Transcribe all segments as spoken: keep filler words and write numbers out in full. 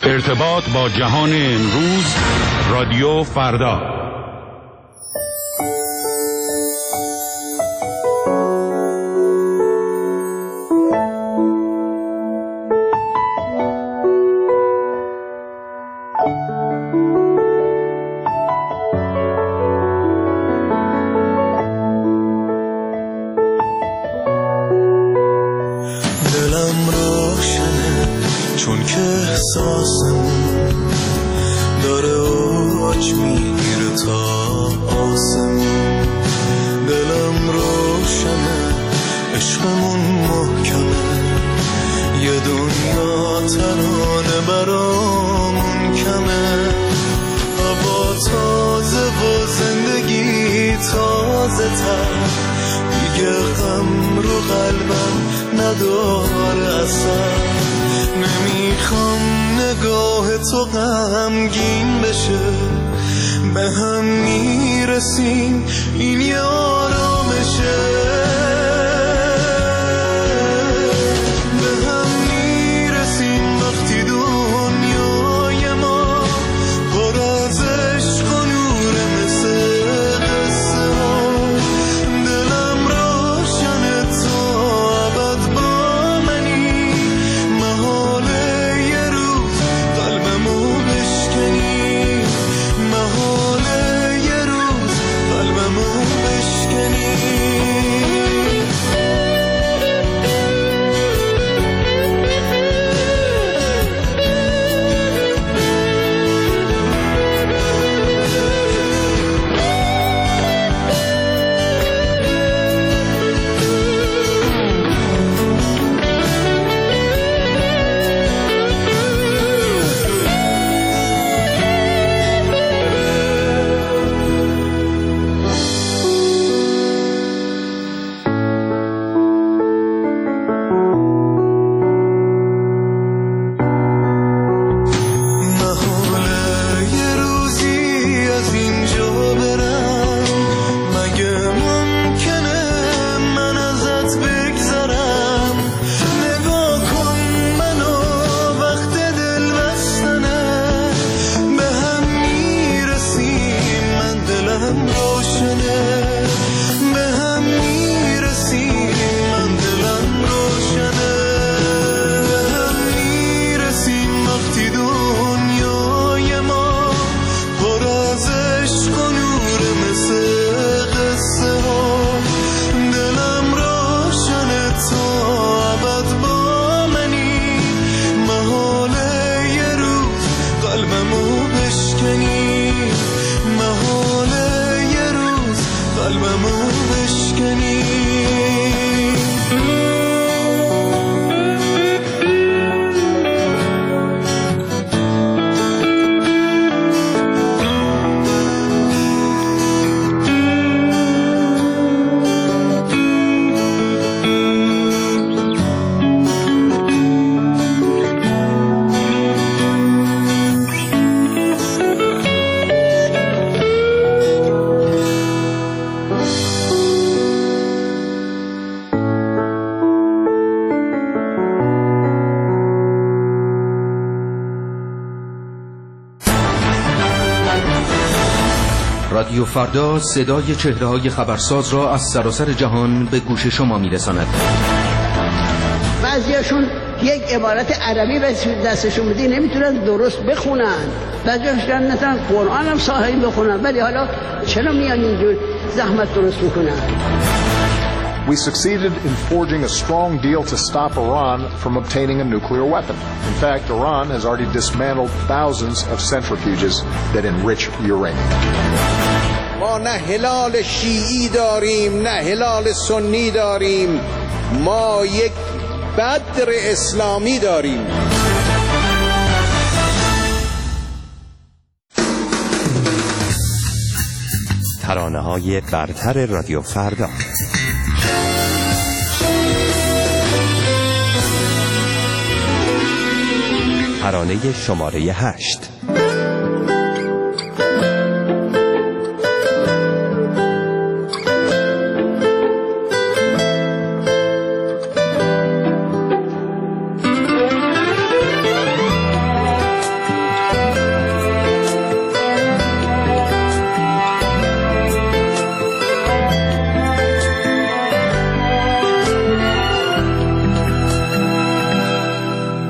ارتباط با جهان امروز، رادیو فردا. دلم روشنه چون که احساسمون داره اوج میگیره تا آسمون. دلم روشنه عشقمون محکمه، یه دنیا ترانه برامون کمه. هوا تازه و زندگی تازه تر، دیگه غم رو قلبم نداره اصلا. نمیخوام نگاه تو غمگین بشه، به هم میرسیم این یه آرامشه. به هم میرسیم وقتی دنیای ما پر از عشق و نوره مثل قصه ها. دلم روشنه تا ابد با منی، محاله یه روز قلبمو بشکنی، محاله یه روز قلبمو بشکنی. رادیو فردا صدای چهره‌های خبرساز را از سراسر جهان به گوش شما می‌رساند. بعضیاشون یک عبارت عربی به دستشون بدی نمیتونن درست بخونن، بعضیاشون نمیتونن قرآن هم صحیح بخونن، ولی حالا چرا میان اینجور زحمت درست میکنن؟ We succeeded in forging a strong deal to stop Iran from obtaining a nuclear weapon. In fact, Iran has already dismantled thousands of centrifuges that enrich uranium. ما نه هلال شیعی داریم نه هلال سنی داریم، ما یک بدر اسلامی داریم. ترانه‌های برتر رادیو فردا. ترانه شماره هشت.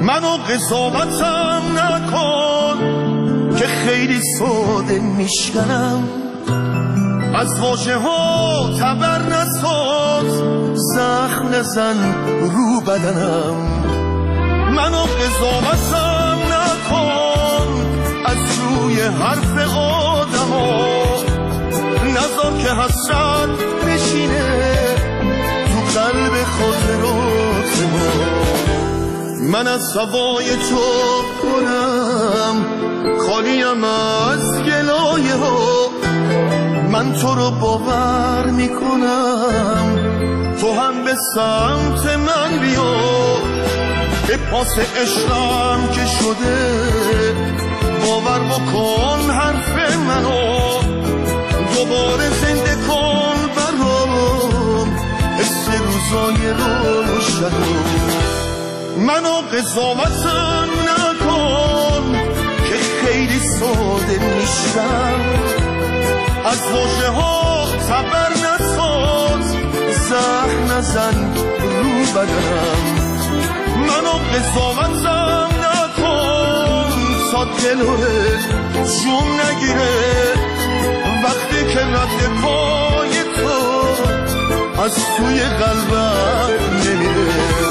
منو قضاوتم نکن که خیلی ساده میشکنم، از واژه ها تبر نساز، زخم نزن رو بدنم. منو قضاوتم نکن از روی حرف آدم ها، نذار که حسرت بشینه تو قلب خاطرات ما. من از هوای تو کنم خالیم از گلایه ها، من تو رو باور میکنم تو هم به سمت من بیا، به پاس عشقم که شده باور بکن حرف منو، دوباره زنده کن برام حس روزای روشنو. منو قضاوتم نکن که خیلی ساده میشم، از واژه ها تبر نساز، زخم نزن رو بدنم. منو قضاوتم نکن تا دلوه جون نگیره وقتی که رد پای تو از توی قلبم نمیره.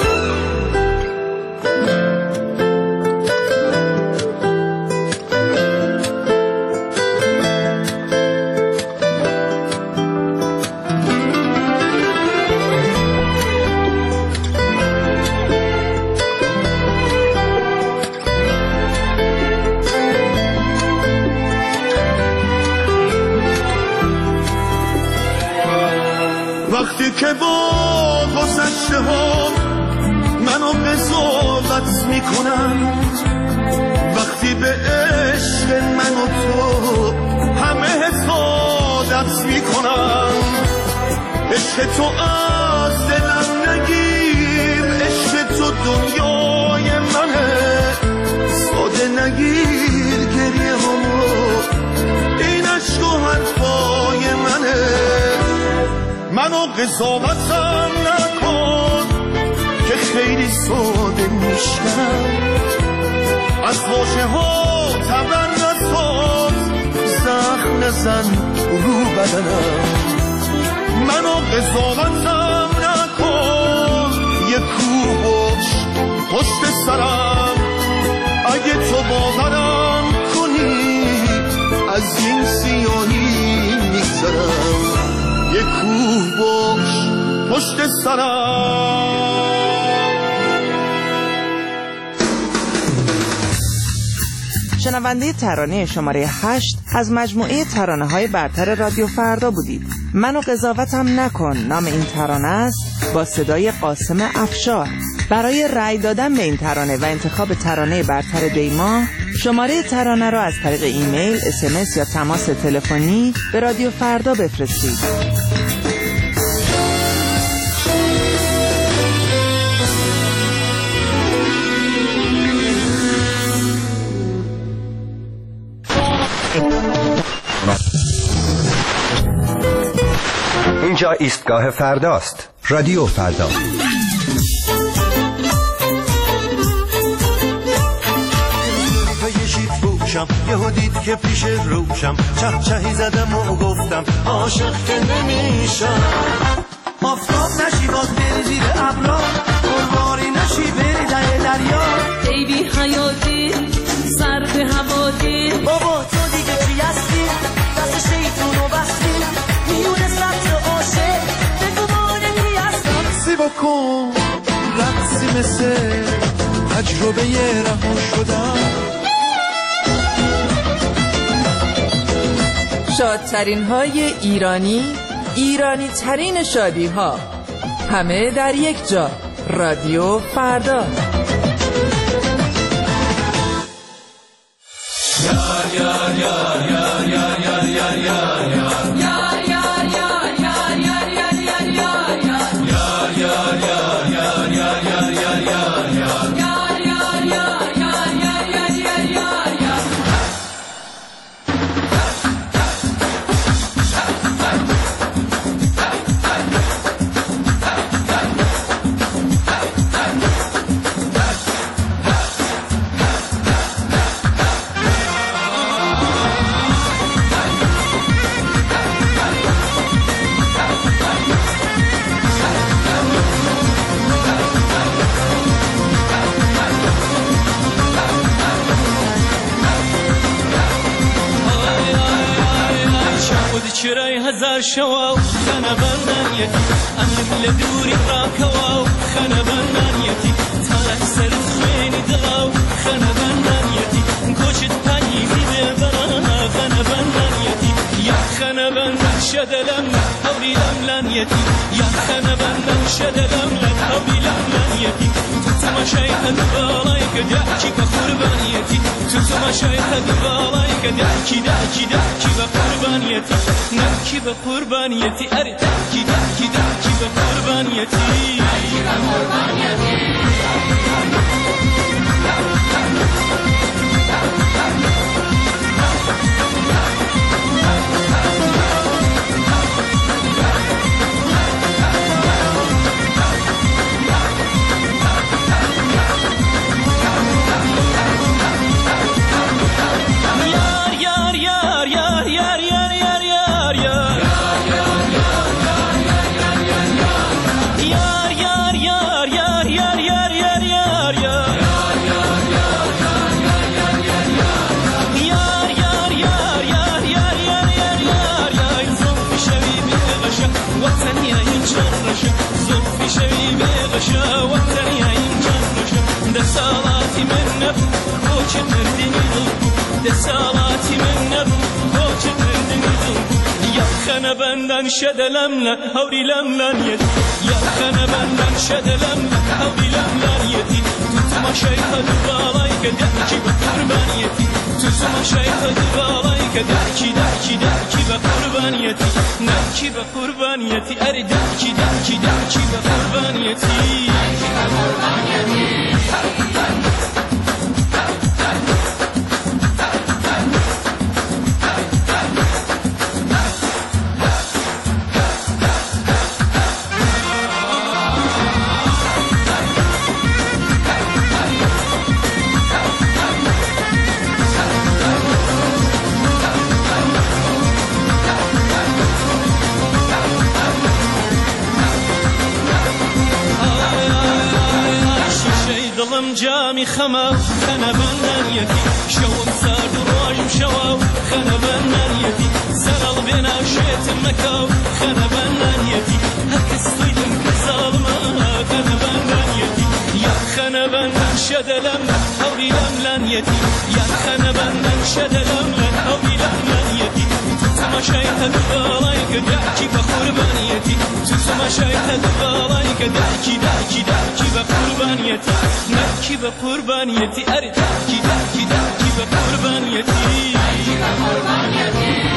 وقتی که با گذشته ها منو قضاوت میکنن، وقتی به عشق من و تو همه حسادت میکنن، عشق تو از دلم نگیر، عشق تو دنیای منه، ساده نگیر گریه همو، این عشق و حرفای منه. منو قضاوتم نکن که خیلی ساده میشم، از واژه ها تبر نساز، زخم نزن رو بدنم. منو قضاوتم نکن یه کوه باش پشت سرم، اگه تو باورم کنی از این سیاهی میگذرم. یه کوه باش پشت سرم. شنونده ترانه شماره هشت از مجموعه ترانه های برتر رادیو فردا بودید. منو قضاوتم نکن نام این ترانه است، با صدای قاسم افشار. برای رأی دادن به این ترانه و انتخاب ترانه برتر دیما، شماره ترانه را از طریق ایمیل، اس ام اس یا تماس تلفنی به رادیو فردا بفرستید. اینجا ایستگاه فرداست. رادیو فردا. یهو دید که پیش روشم، چه چهی زدم و گفتم عاشق که نمیشم. آفتاب نشی باز بری زیر ابرا، قربانی نشی بری ته دریا. ای بی حیاتی سر به هواتی، بابا تو دیگه چی هستی؟ دست شیطونو بستی میونه سطر عاشق، بگو مانه کی هستم. سی بکن رقصی مثل تجربه رها شدم. شادترین های ایرانی، ایرانی ترین شادی ها، همه در یک جا. رادیو فردا. یار یار یار یار یار یار یار یار هزار شوا خنا بنانيتي أنا لدوري راكوا خنا بنانيتي تالك سرت خويني داو خنا بنانيتي كوشت تاني في ببرانا خنا بنانيتي يا خنا بنان شدلم هوري لملانيتي يا خنا بنان شدلم هوري لملانيتي تتما شيخ دبالايك دعكي بقربانيتي تتما شيخ دبالايك دعكي دعكي دعكي بقربانيتي نبكي بقربانيتي أري دعكي دعكي دعكي بقربانيتي دعكي بقربانيتي وطني عين جرشة دسالاتي من نب كوش تردني ضلبو دسالاتي من نب كوش تردني ضلبو يا خنا بندن شد لملا هوري لملان يدي يا خنا بندن شد لملا هوري لملان يدي تتما شيخ دبالايك دعكي بقربانيتي تتما شيخ دبالايك دعكي دعكي دعكي بقربانيتي نبكي بقربانيتي أري دعكي دعكي دعكي بقربانيتي دعكي بقربانيتي جامي خما خنا بنانيتي شوق صار دراجم شواو خنا بنانيتي سرال بنا شيت مكاو خنا بنانيتي هكس صيدم كظالمة خنا بنانيتي يا خنا بنان شدلم هوري لملانيتي يا خنا بنان شدلم هوري لملانيتي تسمى شيخ دبالايك دعكي بقربانيتي تسمى شيخ دبالايك دعكي دعكي دعكي بقربانيتي نبكي بقربانيتي أري دعكي دعكي دعكي بقربانيتي دعكي بقربانيتي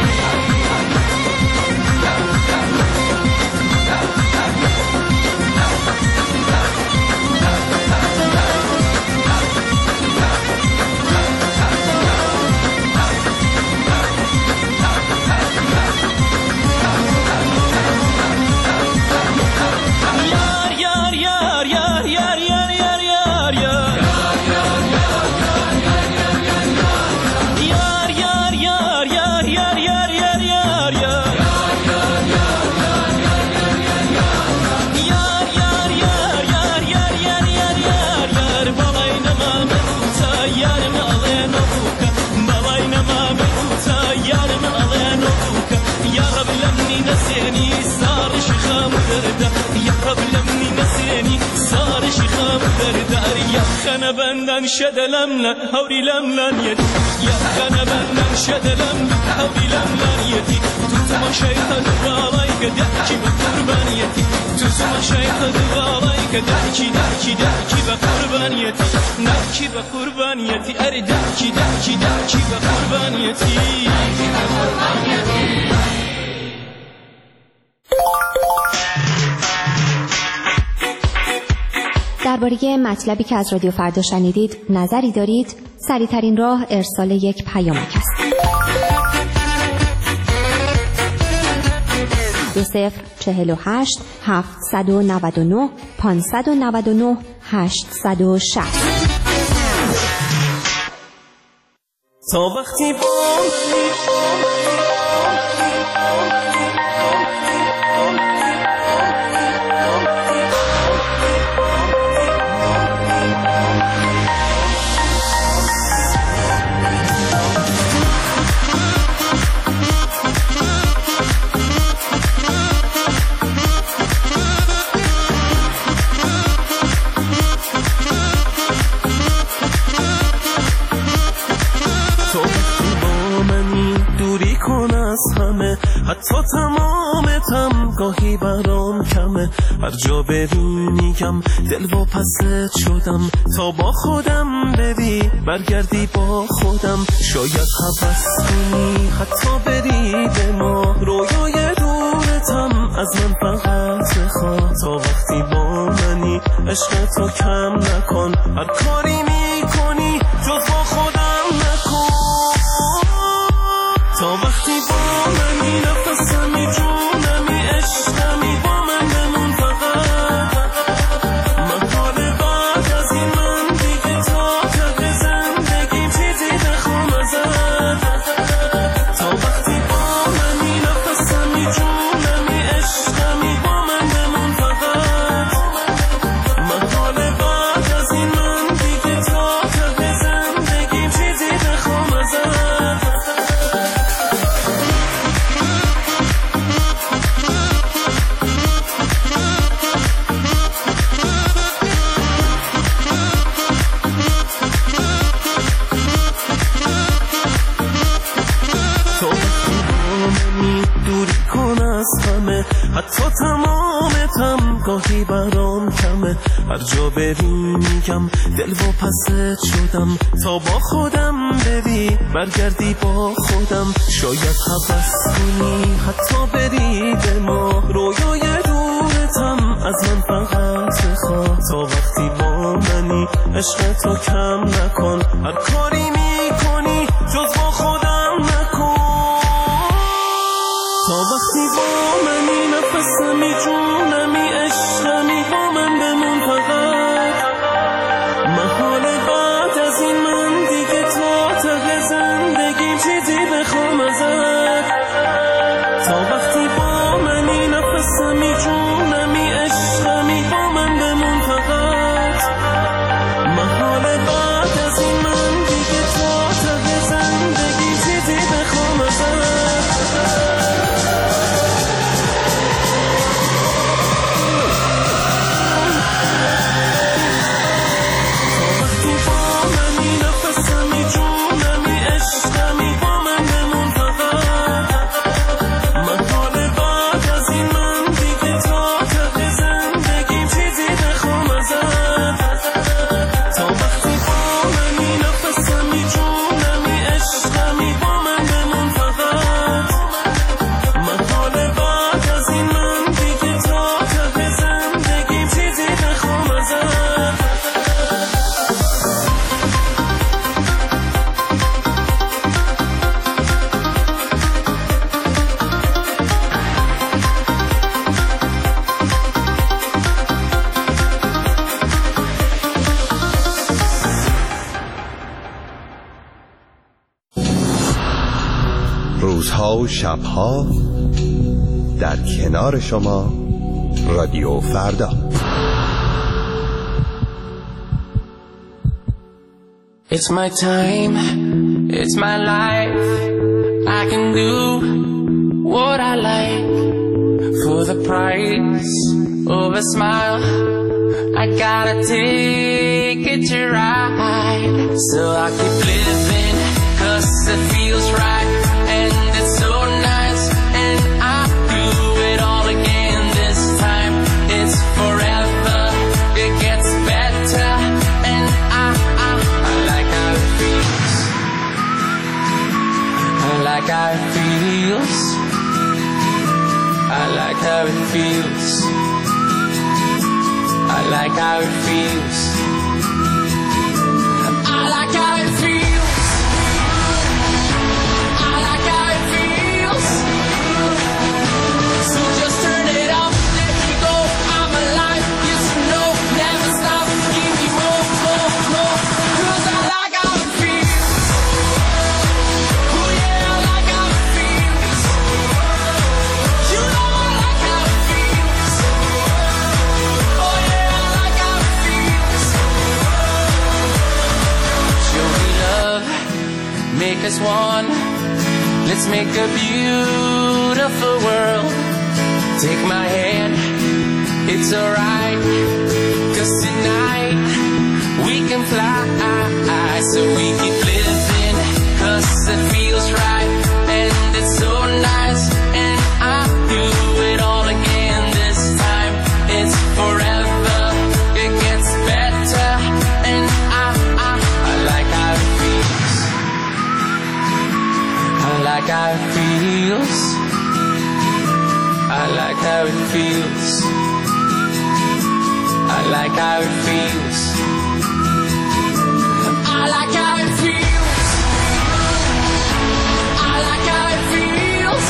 خنا بندن شد لملا هوري لملان يدي يا خنا بندن شد لملا هوري لملان يدي تسمى شيخ دبالايك دعكي بقربانيتي تسمى شيخ دبالايك دعكي دعكي دعكي بقربانيتي نبكي بقربانيتي أري دعكي دعكي دعكي بقربانيتي دعكي بقربانيتي درباره مطلبی که از رادیو فردا شنیدید نظری دارید؟ سریع‌ترین راه ارسال یک پیامک است. دو صفر چهل و هشت هفتصد و نود و نه پانصد و نود و نه هشتصد و شصت. تا وقتی با حتی تمامتم گاهی برام کمه، هر جا بری میگم دل و پست شدم، تا با خودم بری برگردی با خودم، شاید هوس کنی حتی بری به ما، رویای دورتم از من فقط بخواه، تا وقتی با منی عشق تو کم نکن، هر کاری میکنی جز با خودم نکن، تا وقتی با منی نفسمی جونمی عشقمی با من بمون فقط، من حال بعد از این من دیگه تا ته زندگیم چیزی بخوام ازت، تا وقتی با منی نفسمی جونمی عشقمی با من بمون فقط، من حال بعد از این من دیگه تا ته زندگیم چیزی بخوام ازت. حتی تمامتم گاهی برام کمه، هر جا بری میگم دل و پست شدم، تا با خودم بری برگردی با خودم، شاید هوس کنی حتی بری به ما، رویای دورتم از من فقط بخواه، تا وقتی با منی عشق تو کم نکن، هر کاری میکنی جز با خودم نکن، تا وقتی با منی نفسمی جونمی عشقمی با من بمون فقط، من حال بعد از این من دیگه تا ته زندگیم چیزی بخوام ازت، تا وقتی با منی نفسمی جونمی عشقمی با من بمون فقط، من حال بعد از این من دیگه تا ته زندگیم چیزی بخوام ازت. روزها و شبها در کنار شما رادیو فردا. It's my time, it's my life, I can do what I like, for the price of a smile, I gotta take it to ride, so I keep living, cause it feels right, and it's so nice, and I do it all again this time, it's forever, it gets better, and I, I, I like how it feels, I like how it feels, I like how it feels, I like how it feels, I like how it feels, I like how it feels, so just turn it up, let me go, I'm alive, yes or no, never stop, give me more, more, more, cause I like how it feels, oh yeah, I like how it feels, you know I like how it feels, oh yeah, I like how it feels, show me love, make us one, let's make a beautiful world, take my hand, it's alright, cause tonight we can fly, so we keep living, cause it feels right, and it's so nice, and like how it feels. I like how it feels. I like how it feels. I like how it feels. I like how it feels.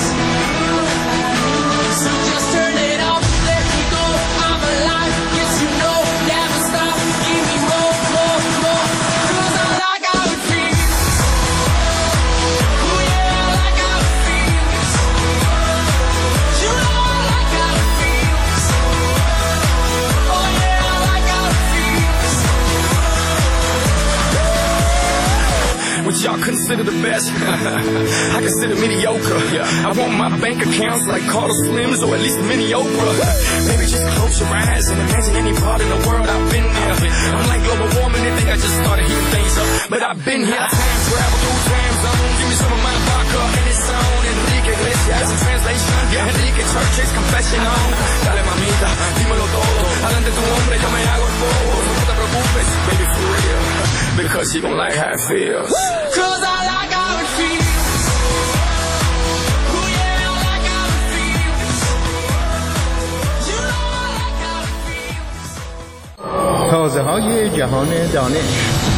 So just turn it off, let me go. I'm alive, yes you know. Never stop, give me more, more, more. 'Cause I like how it feels. Oh yeah, I like how it feels. You know I like how it feels. Oh yeah, I like how it feels. What y'all consider the best, I consider mediocre. I want my bank accounts like Carlos Slims or at least mini Oprah. Maybe just close your eyes and imagine any part in the world I've been there. I'm like global warming, they think I just started heating things up, but I've been here. I time travel through time zones. Give me some of my vodka and it's on. Enrique Iglesias in translation. Yeah, Enrique Church's confession on. Dale mamita, dímelo todo. Adelante tu hombre, yo me hago el bobo. No te preocupes, baby, for real, because you gon' like how it feels. 'Cause I like how it feels. Oh yeah, I like how it feels. You know I like how it feels. تازه های جهان دانش.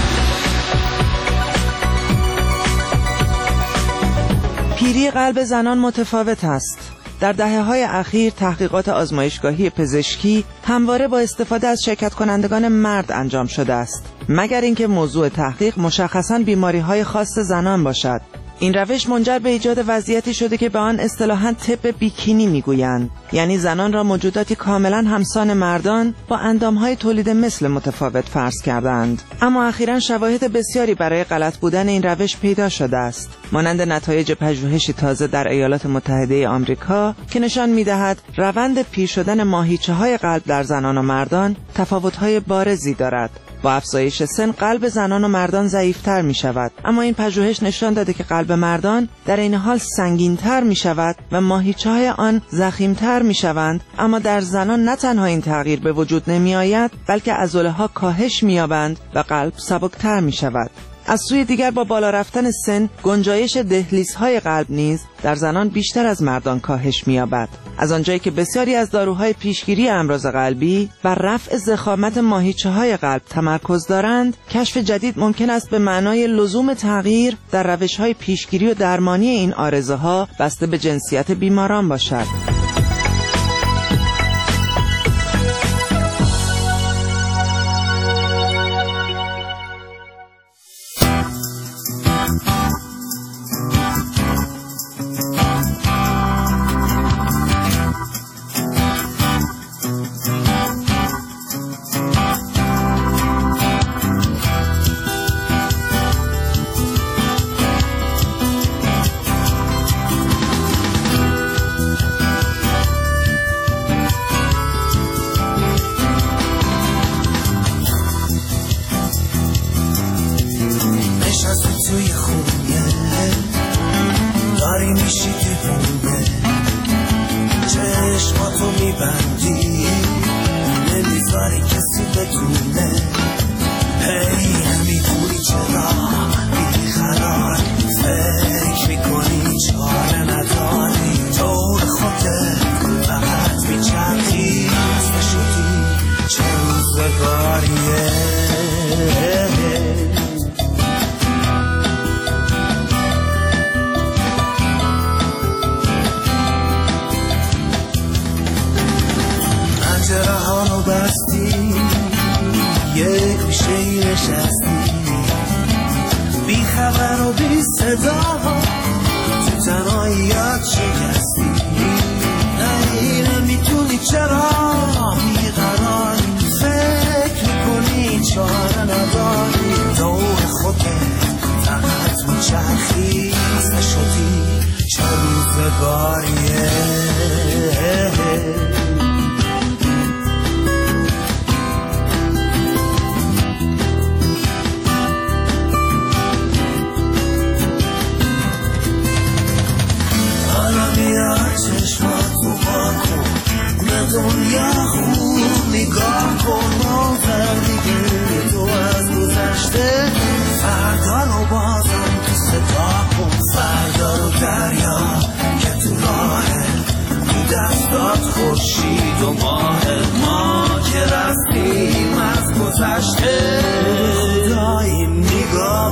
پیری قلب زنان متفاوت است. در دهه‌های اخیر تحقیقات آزمایشگاهی پزشکی همواره با استفاده از شرکت کنندگان مرد انجام شده است، مگر اینکه موضوع تحقیق مشخصاً بیماری‌های خاص زنان باشد. این روش منجر به ایجاد وضعیتی شده که به آن اصطلاحاً طب بیکینی میگویند، یعنی زنان را موجوداتی کاملاً همسان مردان با اندام‌های تولید مثل متفاوت فرض کردند. اما اخیراً شواهد بسیاری برای غلط بودن این روش پیدا شده است، مانند نتایج پژوهشی تازه در ایالات متحده آمریکا که نشان می‌دهد روند پیر شدن ماهیچه‌های قلب در زنان و مردان تفاوت‌های بارزی دارد. با افزایش سن قلب زنان و مردان ضعیف‌تر می‌شود، اما این پژوهش نشان داده که قلب مردان در این حال سنگین‌تر می‌شود و ماهیچه‌های آن ضخیم‌تر می‌شوند. اما در زنان نه تنها این تغییر به وجود نمی‌آید، بلکه عضله‌ها کاهش می‌یابند و قلب سبکتر می‌شود. از سوی دیگر با بالا رفتن سن گنجایش دهلیزهای قلب نیز در زنان بیشتر از مردان کاهش می‌یابد. از آنجایی که بسیاری از داروهای پیشگیری امراض قلبی بر رفع ضخامت ماهیچه‌های قلب تمرکز دارند، کشف جدید ممکن است به معنای لزوم تغییر در روش‌های پیشگیری و درمانی این عارضه‌ها بسته به جنسیت بیماران باشد. فردا رو بازم تو صدا کن، فردا رو دریا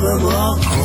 نگاه